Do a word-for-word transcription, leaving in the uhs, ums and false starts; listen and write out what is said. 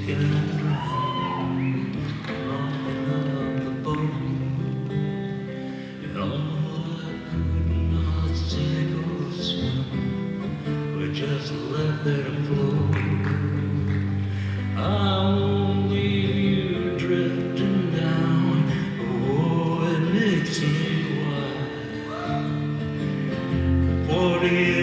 sinking and drowning along the boat. And all I could not sink or swim, we just left there to float. I won't leave you drifting down. Oh, it makes me wild. Forty